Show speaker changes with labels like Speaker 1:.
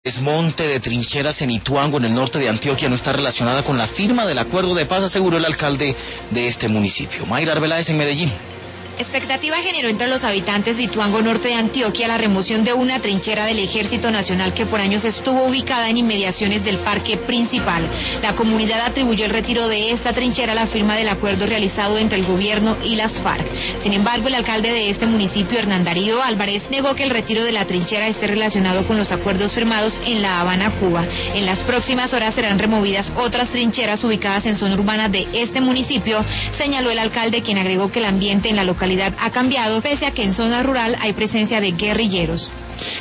Speaker 1: Desmonte de trincheras en Ituango, en el norte de Antioquia, no está relacionada con la firma del acuerdo de paz, aseguró el alcalde de este municipio. Mayra Arbeláez en Medellín.
Speaker 2: Expectativa generó entre los habitantes de Ituango, norte de Antioquia, la remoción de una trinchera del Ejército Nacional que por años estuvo ubicada en inmediaciones del parque principal. La comunidad atribuyó el retiro de esta trinchera a la firma del acuerdo realizado entre el gobierno y las FARC. Sin embargo, el alcalde de este municipio, Hernán Darío Álvarez, negó que el retiro de la trinchera esté relacionado con los acuerdos firmados en La Habana, Cuba. En las próximas horas serán removidas otras trincheras ubicadas en zona urbana de este municipio, señaló el alcalde, quien agregó que el ambiente en la localidad ha cambiado, pese a que en zona rural hay presencia de guerrilleros.